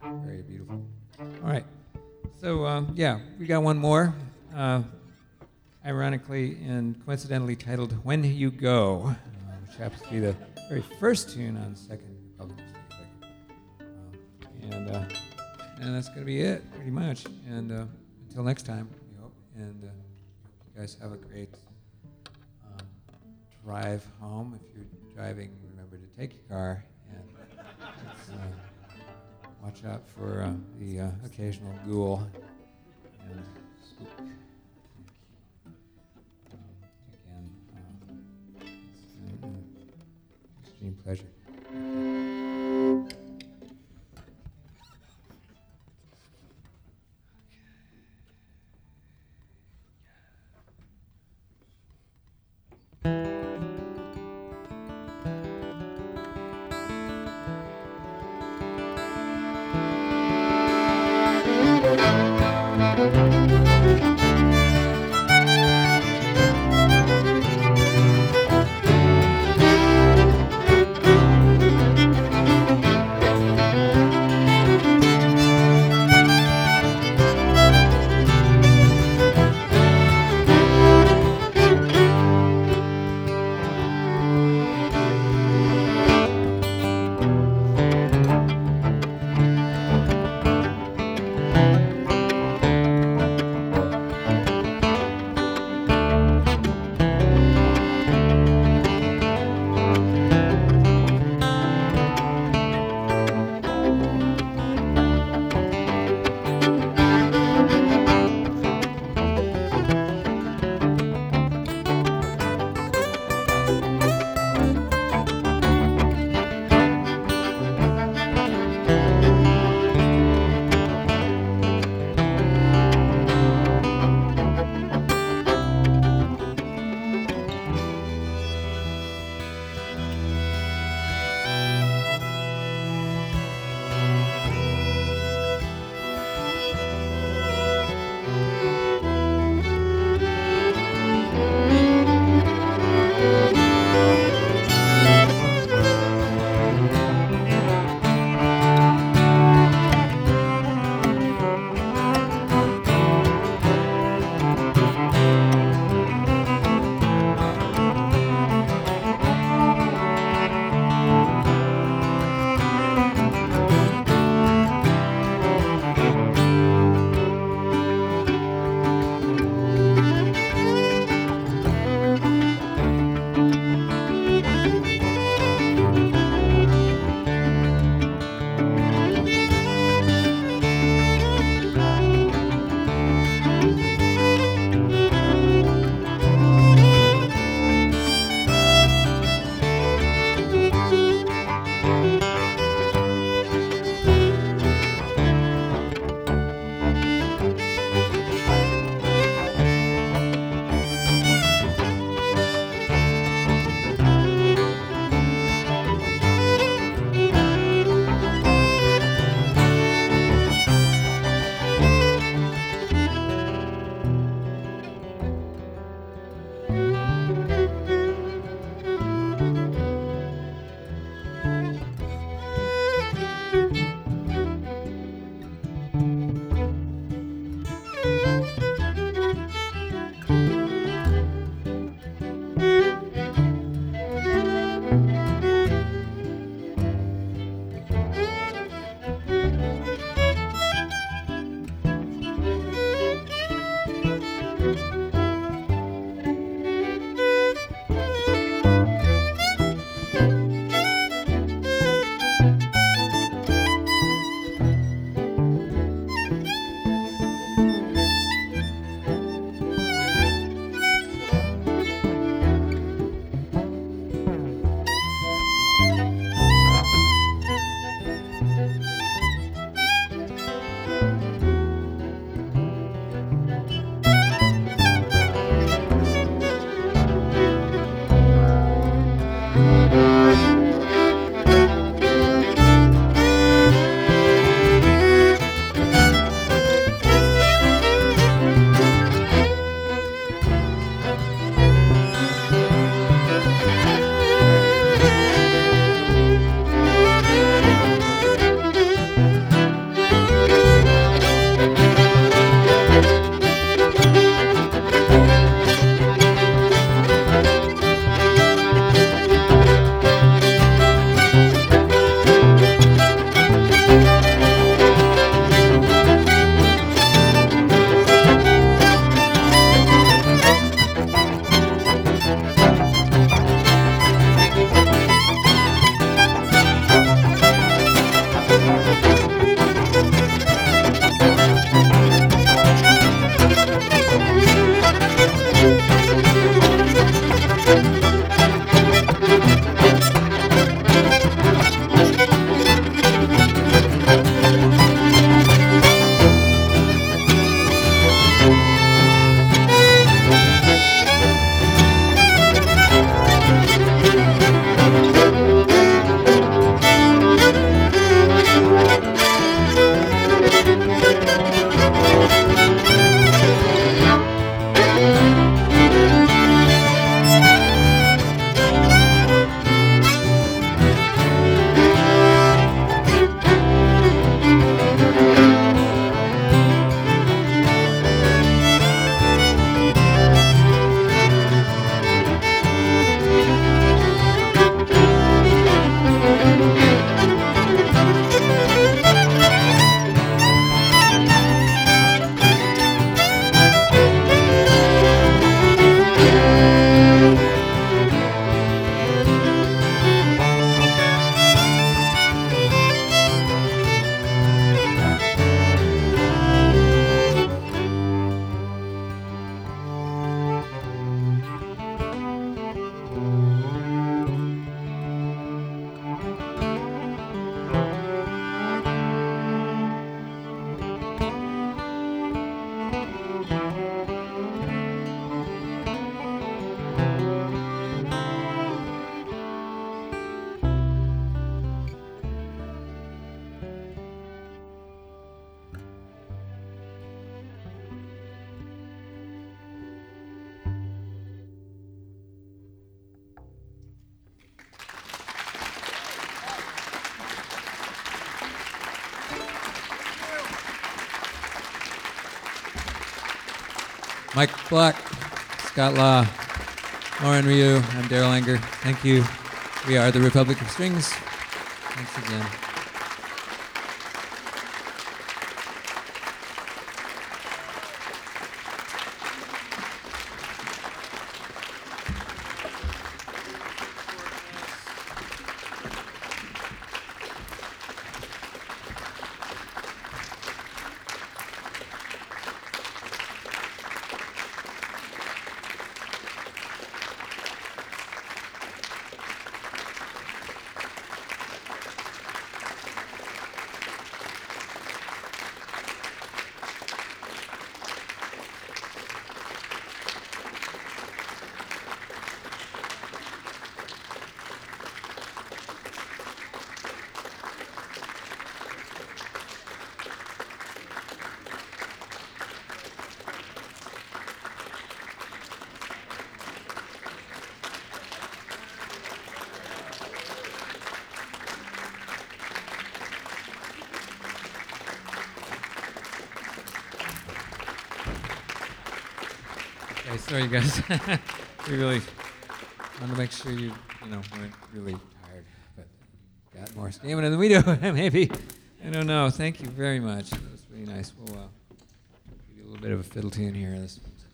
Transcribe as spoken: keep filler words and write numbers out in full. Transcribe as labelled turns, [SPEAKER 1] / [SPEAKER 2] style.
[SPEAKER 1] Very beautiful. All right. So, um, yeah, we got one more. Uh, ironically and coincidentally titled When You Go, uh, which happens to be the very first tune on Second Republic. Um, and, uh, and that's going to be it, pretty much. And uh, until next time, we hope. And uh, you guys have a great um, drive home. If you're driving, remember to take your car. And it's, uh, watch out for uh, the uh, occasional ghoul and spook. Extreme pleasure. Mike Block, Scott Law, Lauren Ryu, I'm Daryl Anger. Thank you. We are the Republic of Strings. Thanks again. Okay, sorry guys. We really wanted to make sure you, you know, weren't really tired, but got more stamina than we do, maybe. I don't know. Thank you very much. That was really nice. We'll uh, give you a little bit of a fiddle tune here. This